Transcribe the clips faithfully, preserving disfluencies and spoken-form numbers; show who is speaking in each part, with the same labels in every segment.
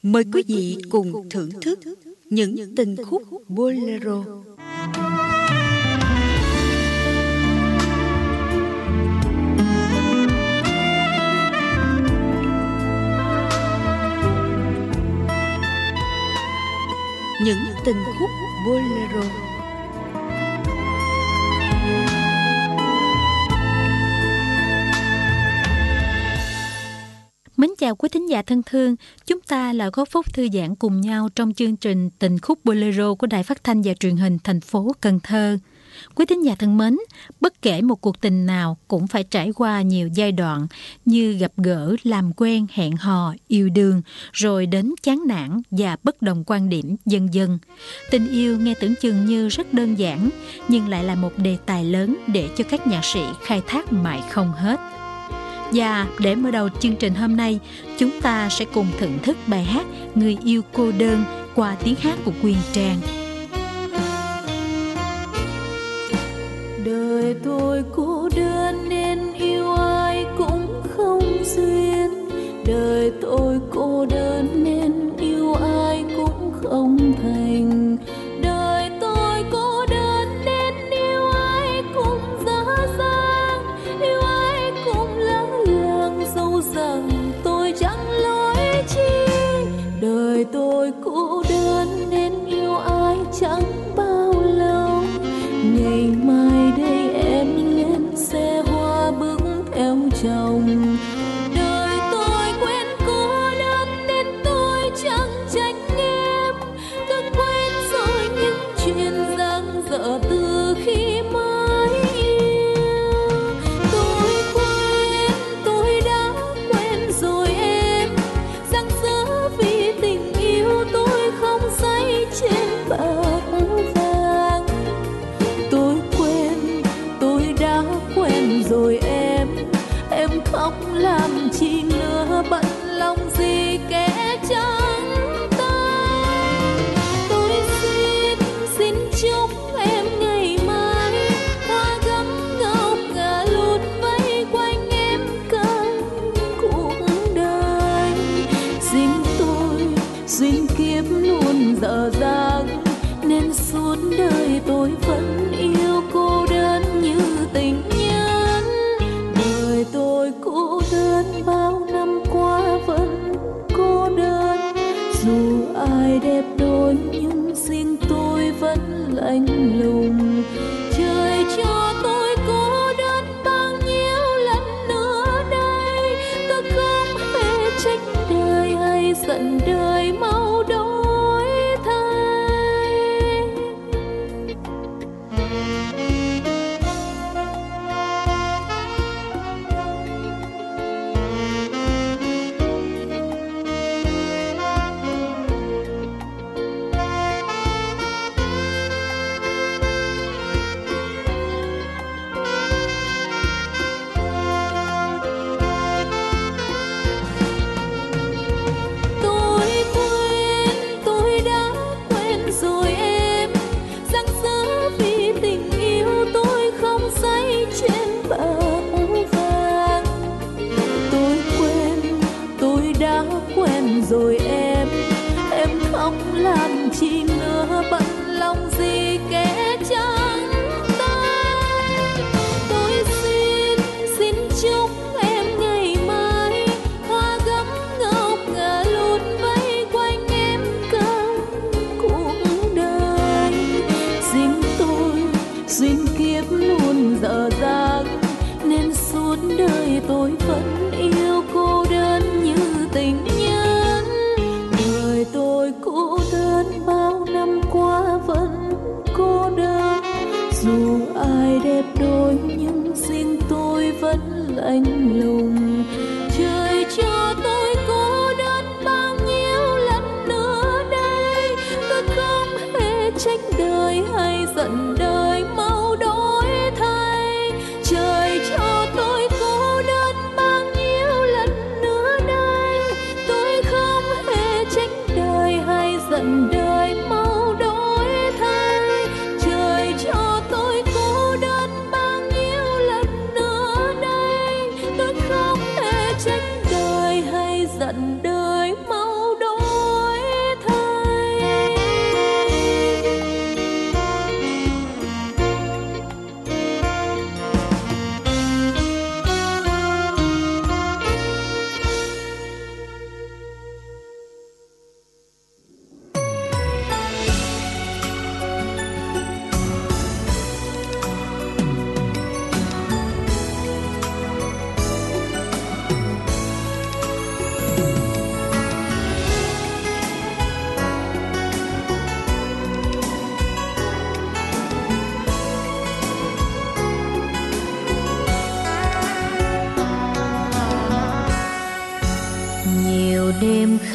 Speaker 1: Mời quý vị cùng thưởng thức những tình khúc bolero. Những tình khúc bolero.
Speaker 2: Mến chào quý thính giả thân thương, chúng ta là góp phúc thư giãn cùng nhau trong chương trình Tình khúc bolero của Đài Phát thanh và Truyền hình thành phố Cần Thơ. Quý thính giả thân mến, bất kể một cuộc tình nào cũng phải trải qua nhiều giai đoạn như gặp gỡ, làm quen, hẹn hò, yêu đương, rồi đến chán nản và bất đồng quan điểm, vân vân. Tình yêu nghe tưởng chừng như rất đơn giản, nhưng lại là một đề tài lớn để cho các nhạc sĩ khai thác mãi không hết. Và để mở đầu chương trình hôm nay, chúng ta sẽ cùng thưởng thức bài hát Người yêu cô đơn qua tiếng hát của Quyên Trang.
Speaker 3: Đời tôi cô đơn nên yêu ai cũng không duyên. Đời tôi cô đơn nên yêu ai cũng không thành. Đời tôi cô đơn nên yêu ai cũng dở dang. Yêu ai cũng lỡ làng dẫu rằng tôi chẳng lỗi chi. Đời tôi cô đơn nên yêu ai chẳng bao lâu. Ngày mai đây em lên xe hoa bước theo chồng. Đời tôi quen cô đơn nên tôi chẳng trách em. Tôi quen rồi những chuyện dang dở từ khi mới yêu. Tôi quen, tôi đã quen rồi em. Rằng dỡ vì tình yêu tôi không say trên bạc vàng. Tôi quen, tôi đã quen rồi em. Em khóc làm chi nữa, bận lòng gì kẻ trắng tay. Tôi xin, xin chúc em ngày mai hoa gấm ngọc ngả lụt vây quanh em cả cuộc đời. Xin tôi, xin kiếp luôn dở dang nên suốt đời tôi vẫn yêu cô đơn như tình nhân. Đời tôi cô đơn bao năm qua vẫn cô đơn. Dù ai đẹp đôi nhưng riêng tôi vẫn lạnh lùng. Trời cho tôi cô đơn bao nhiêu lần nữa đây. Tôi không hề trách đời hay giận đời mau đổi thay.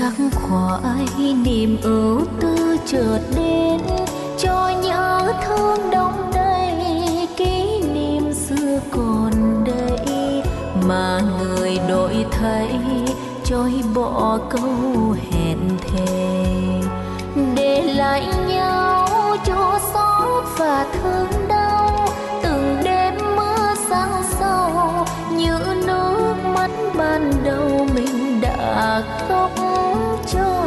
Speaker 3: sắc khoái niềm ưu tư chợt đến, cho nhớ thương đông đầy kỷ niệm xưa còn đây, mà người đổi thay trôi bỏ câu hẹn thề, để lại nhau chua xót và thương đau. Từng đêm mưa sáng sâu như nước mắt ban đầu mình đã khóc cho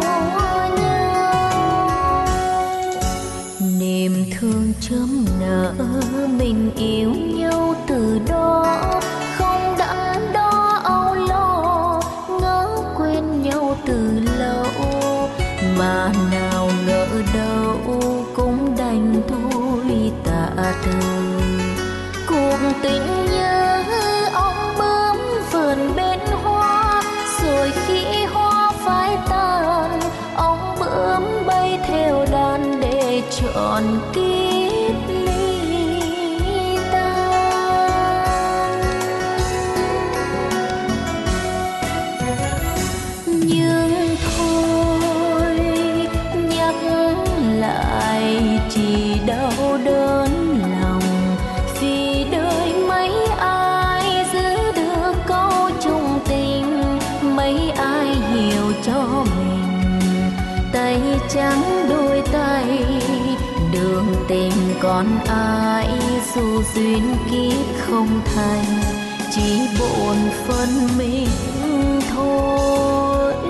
Speaker 3: nhau. Niềm thương chớm nở mình yêu nhau từ đó, không đắn đo âu lo ngỡ quên nhau từ lâu, mà nào ngờ đâu cũng đành thôi tạ từ. Cuộc tình như ong bướm vườn bên hoa, rồi khi hoa phai tàn, ong bướm bay theo đàn để chọn kiếp ly tan. Nhưng thôi nhắc lại chỉ đau đớn lòng, vì đời mấy ai giữ được câu chung tình, mấy ai hiểu cho mình. Tay trắng đôi tay, đường tình còn ai, dù duyên kiếp không thành, chỉ bộn phân mình thôi.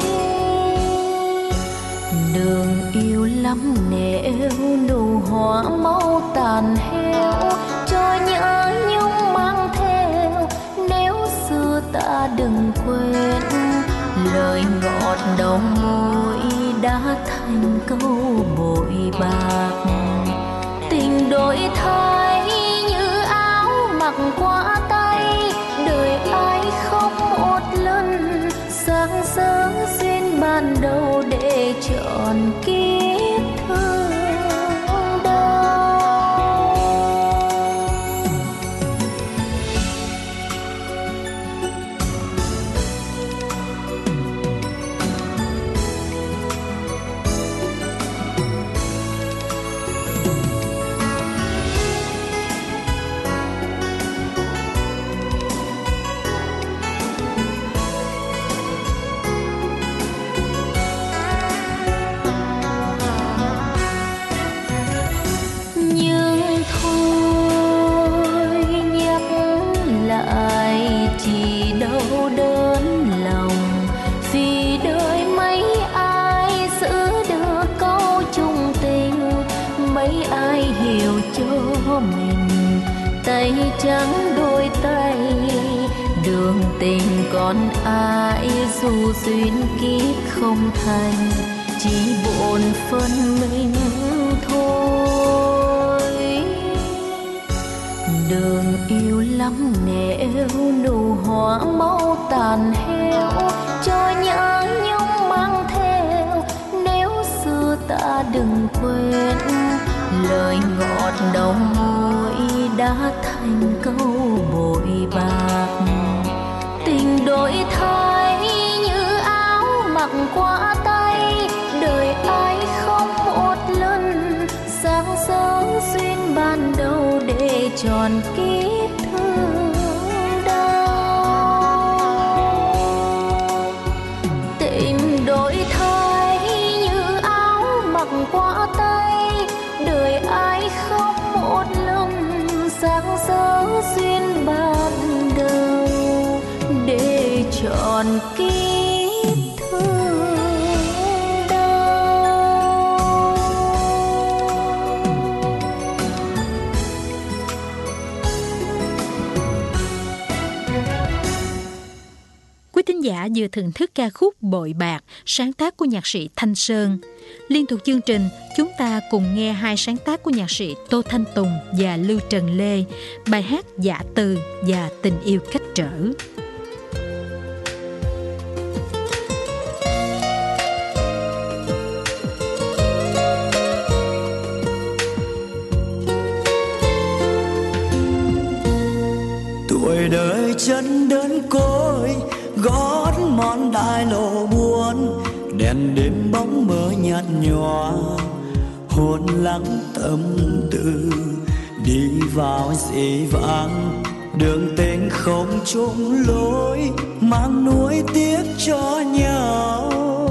Speaker 3: Đường yêu lắm nếu nụ hoa mau tàn héo, cho nhớ nhung mang theo, nếu xưa ta đừng quên. Lời ngọt đầu môi đã thành câu bội bạc, tình đổi thay như áo mặc qua tay, đời ai khóc một lần, sáng sớm duyên ban đầu để chọn kiếp thương đau. Tay trắng đôi tay, đường tình còn ai, dù duyên kiếp không thành, chỉ bộn phân mình thôi. Đường yêu lắm nếu nụ hoa mau tàn héo, cho nhớ nhung mang theo, nếu xưa ta đừng quên. Lời ngọt đầu môi đã thành câu bội bạc, tình đổi thay như áo mặc qua tay, đời ai khóc một lần, sáng sớm duyên ban đầu để tròn kiếp thương đau. Tình đổi thay như áo mặc qua tay, đời ai khóc một lần, sáng sớm duyên ban đầu để chọn kiếp thương đau.
Speaker 2: Quý thính giả vừa thưởng thức ca khúc Bội Bạc, sáng tác của nhạc sĩ Thanh Sơn. Liên tục chương trình, chúng ta cùng nghe hai sáng tác của nhạc sĩ Tô Thanh Tùng và Lưu Trần Lê, bài hát Dạ Từ và Tình Yêu Cách Trở.
Speaker 4: Tuổi đời chân đơn côi, gót mòn đại lộ buồn, đêm bóng mơ nhạt nhòa, hồn lắng tâm tư đi vào dĩ vãng, đường tình không chung lối, mang nuối tiếc cho nhau.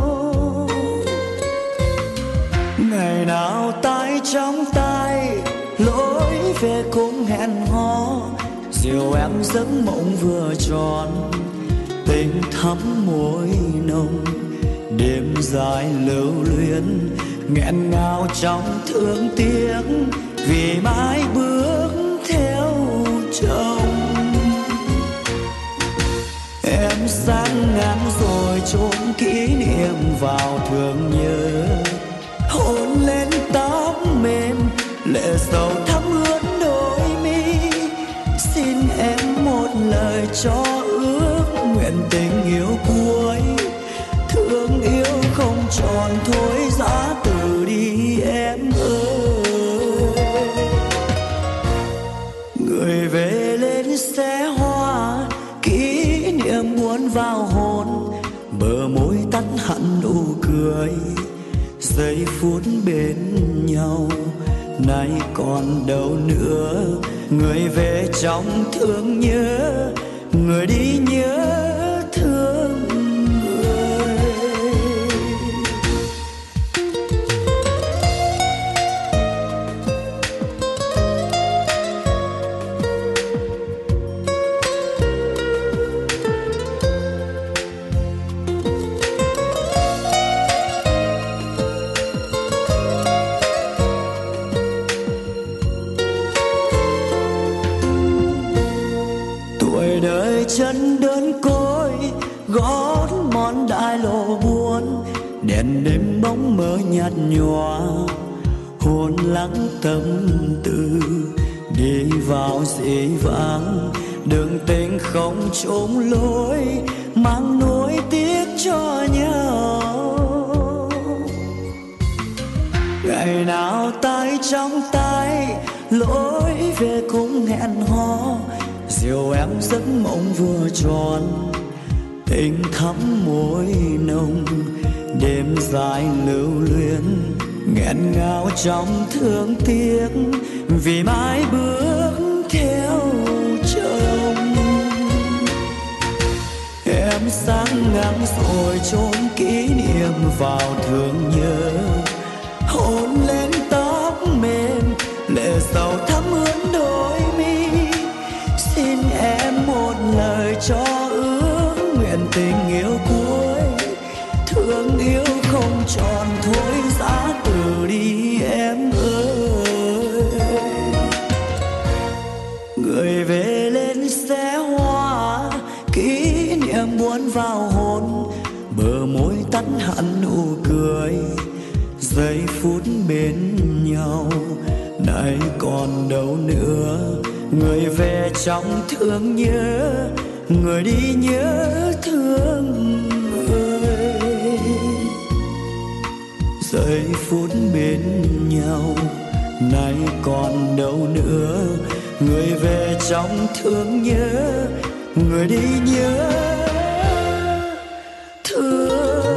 Speaker 4: Ngày nào tay trong tay lối về cũng hẹn hò, dìu em giấc mộng vừa tròn, tình thắm môi nồng, đêm dài lưu luyến nghẹn ngào trong thương tiếc, vì mãi bước theo chồng. Em sang ngang rồi chôn kỷ niệm vào thương nhớ, hôn lên tóc mềm lệ sầu thắm ướt đôi mi. Xin em một lời cho ước nguyện tình yêu cuối, thương yêu không tròn thôi giá từ đi em ơi. Người về lên xe hoa, kỷ niệm muốn vào hồn, bờ môi tắt hẳn nụ cười, giây phút bên nhau nay còn đâu nữa. Người về trong thương nhớ, người đi nhớ thương người. Chân đơn côi gót mòn đại lộ buồn, đèn đêm bóng mơ nhạt nhòa, hồn lắng tâm tư đi vào dĩ vãng, đường tình không chung lối, mang nuối tiếc cho nhau. Ngày nào tay trong tay lối về cũng hẹn hò, dìu em giấc mộng vừa tròn, tình thắm môi nồng, đêm dài lưu luyến nghẹn ngào trong thương tiếc, vì mãi bước theo chồng. Em sang ngang rồi chôn kỷ niệm vào thương nhớ, hôn lên tóc mềm lệ sầu thắm ướt đôi mi. Xin em một lời cho ước nguyện tình yêu cuối, thương yêu không tròn thôi giá từ đi em ơi. Người về lên xe hoa, kỷ niệm muốn vào hồn, bờ môi tắt hẳn nụ cười, giây phút bên nhau nay còn đâu nữa. Người về trong thương nhớ, người đi nhớ thương người. Giây phút bên nhau nay còn đâu nữa. Người về trong thương nhớ, người đi nhớ thương.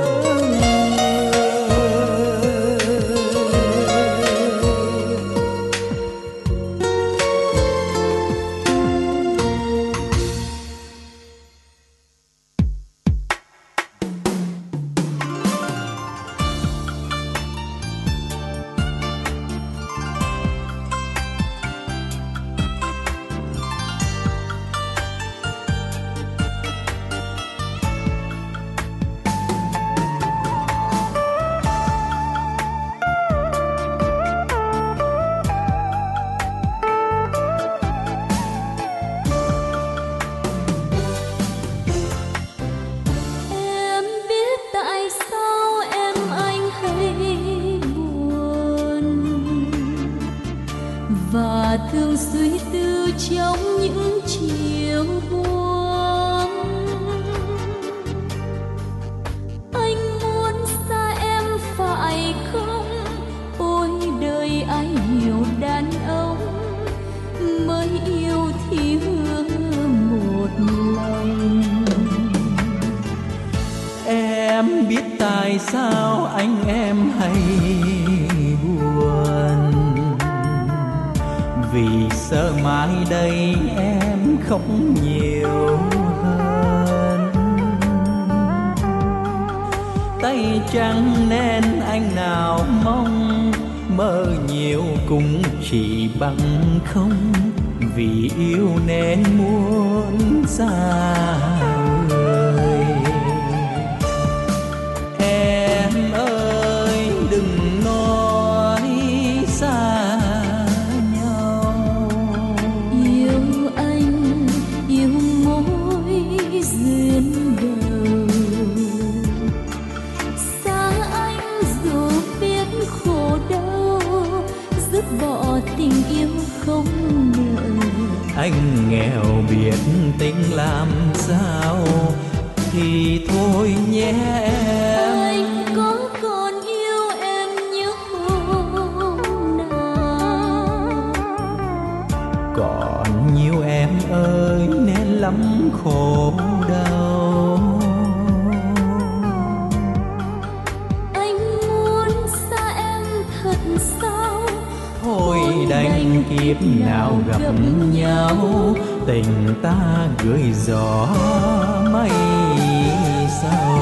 Speaker 3: Thường suy tư trong những chiều buồn, anh muốn xa em phải không? Ôi đời ai hiểu đàn ông mới yêu thì hương một lòng.
Speaker 4: Em biết tại sao anh
Speaker 5: anh em hay buồn, vì sợ mai đây em khóc nhiều hơn. Tay trắng nên anh nào mong, mơ nhiều cũng chỉ bằng không, vì yêu nên muốn xa người. Em ơi đừng nói xa nhau,
Speaker 3: yêu anh yêu mối duyên đầu. Xa anh dù biết khổ đau, dứt bỏ tình yêu không nợ.
Speaker 5: Anh nghèo biết tính làm sao, thì thôi nhé em.
Speaker 3: Anh có còn yêu em như hôm nào?
Speaker 5: Còn nhiều em ơi nên lắm khổ đau.
Speaker 3: Anh muốn xa em thật sao?
Speaker 5: Thôi đành kiếp nào gặp nhau, tình ta gửi gió mây sau.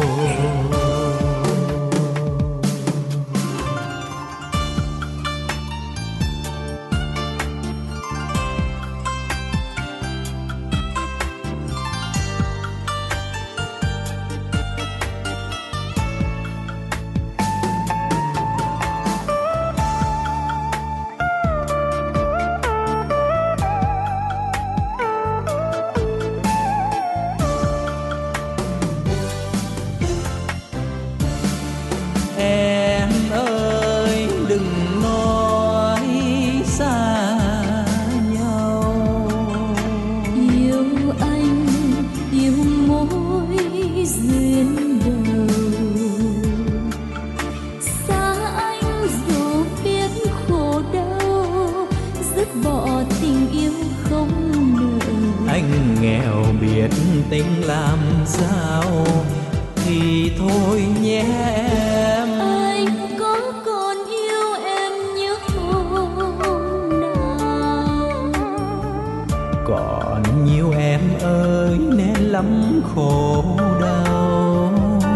Speaker 5: Em ơi đừng nói xa nhau,
Speaker 3: Yêu anh yêu mối duyên đầu. Xa anh dù biết khổ đau, dứt bỏ tình yêu không nợ.
Speaker 5: anh nghèo biết tính làm sao, thì thôi nhé em.
Speaker 3: Anh có còn yêu em như hôm nào?
Speaker 5: Còn nhiều em ơi nên lắm khổ đau.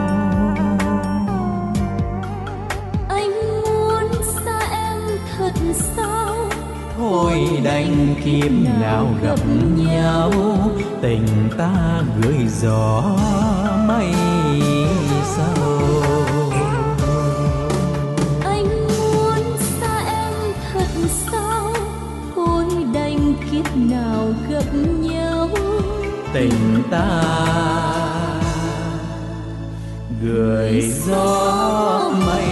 Speaker 3: Anh muốn xa em thật sao?
Speaker 5: Thôi đành kiếp nào gặp nhau, tình ta gửi gió mây sau.
Speaker 3: Anh muốn xa em thật sao? Thôi đành kiếp nào gặp nhau,
Speaker 5: Tình ta gửi gió mây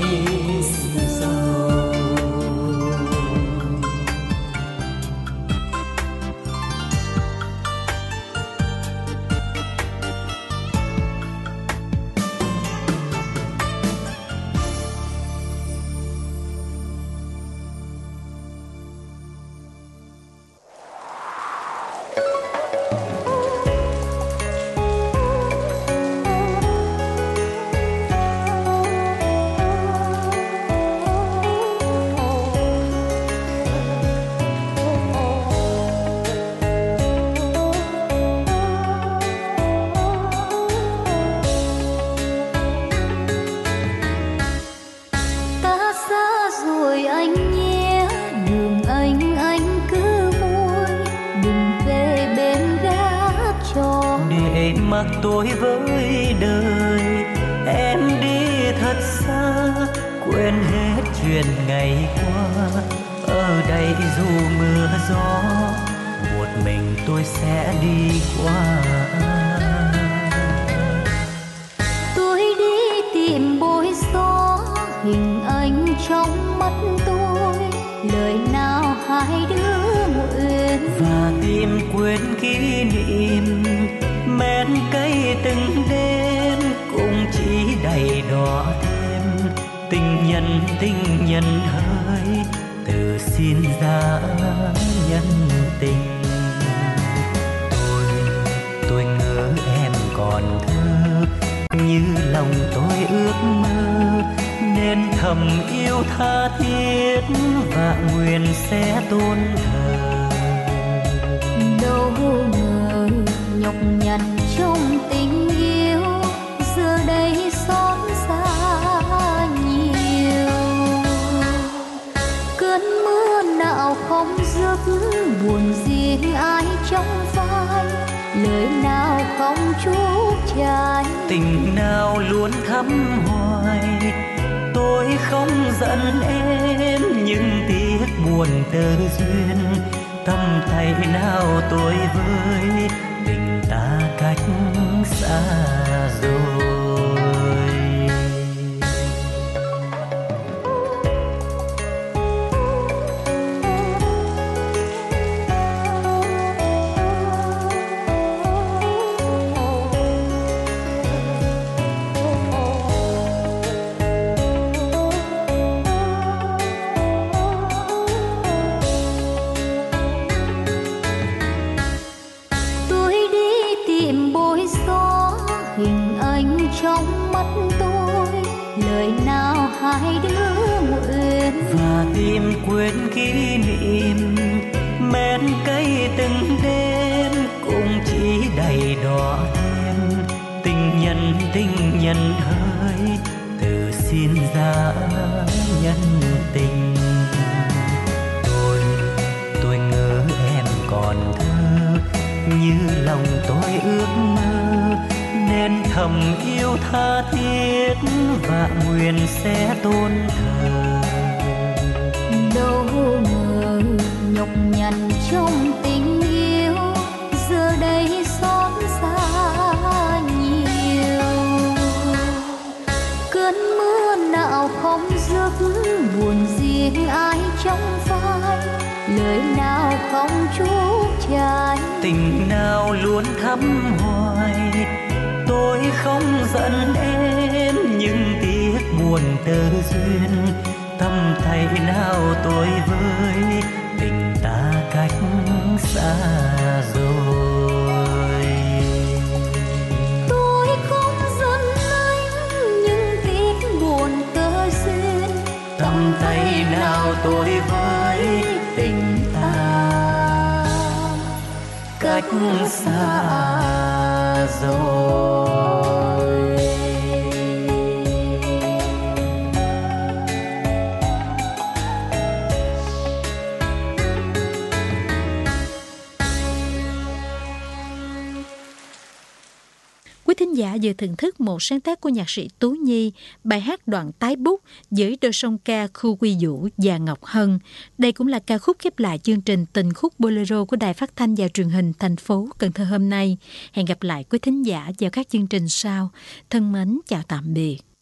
Speaker 5: sau.
Speaker 3: Ta xa rồi anh nhé, đường anh anh cứ muối, đừng về bên gác trò.
Speaker 6: Để mặc tôi với đời, em đi thật xa, quên hết chuyện ngày qua. Ở đây dù mưa gió, một mình tôi sẽ đi qua.
Speaker 3: Tôi đi tìm bối gió, hình anh trong mắt tôi, lời nào hai đứa nguyện.
Speaker 6: Và tìm quên kỷ niệm, men cây từng đêm cũng chỉ đầy đỏ thêm. Tình nhân tình nhân hỡi, từ xin ra nhân tình. Tôi, tôi ngỡ em còn thơ, như lòng tôi ước mơ. thầm yêu tha thiết và nguyện sẽ tôn thờ.
Speaker 3: Đâu ngờ nhọc nhằn trong tình yêu, giờ đây xót xa nhiều. Cơn mưa nào không dứt, buồn riêng ai trong vai, lời nào không chút trái,
Speaker 6: tình nào luôn thắm hoài. Tôi không giận em nhưng tiếc buồn tơ duyên, tâm tay nào tôi với tình ta cách xa rồi.
Speaker 3: Trong mắt tôi lời nào hai đứa nguyện,
Speaker 6: và tìm quên kỷ niệm men cây từng đêm cũng chỉ đầy đỏ thêm tình nhân tình nhân hỡi từ xin ra nhân tình. Tôi tôi ngỡ em còn thơ như lòng tôi ước mơ, nên thầm yêu tha thiết và nguyện sẽ tôn thờ.
Speaker 3: Đâu ngờ nhọc nhằn trong tình yêu, giờ đây xót xa nhiều. Cơn mưa nào không dứt, buồn riêng ai trong vai, lời nào không chút trái,
Speaker 6: tình nào luôn thắm hoài. Tôi không giận em nhưng tiếc buồn tơ duyên, tâm thay nào tôi với tình ta cách xa rồi.
Speaker 3: Tôi không giận anh nhưng tiếc buồn tơ duyên,
Speaker 6: tâm tay nào tôi với tình ta cách xa rồi.
Speaker 2: Quý thính giả vừa thưởng thức một sáng tác của nhạc sĩ Tú Nhi, bài hát Đoạn Tái Bút với đôi song ca Khu Quy Vũ và Ngọc Hân. Đây cũng là ca khúc khép lại chương trình Tình Khúc Bolero của Đài Phát thanh và Truyền hình thành phố Cần Thơ hôm nay. Hẹn gặp lại quý thính giả vào các chương trình sau. Thân mến chào tạm biệt.